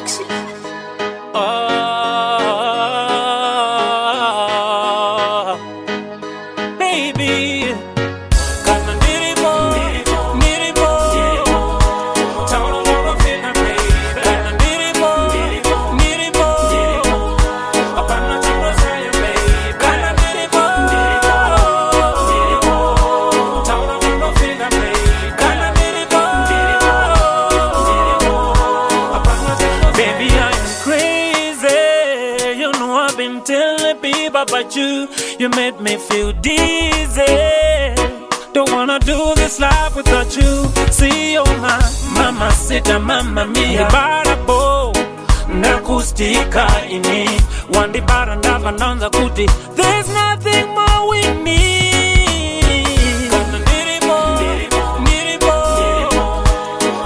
sexy. Baby, got my nitty boy, nitty boy. Told her what I'm feeling, baby. Got my nitty boy, nitty boy. Up on my chick was saying, baby. Got my nitty boy. Told her what I'm feeling, baby. Got my nitty boy. Up on my chick was saying, baby, I'm crazy. You know I've been telling people about you. You made me feel dizzy. Don't wanna do this life without you. See, oh my mama, sita mama mia. Barabo nakustika ini. Wandi bara ndava nanza kuti. There's nothing more we need.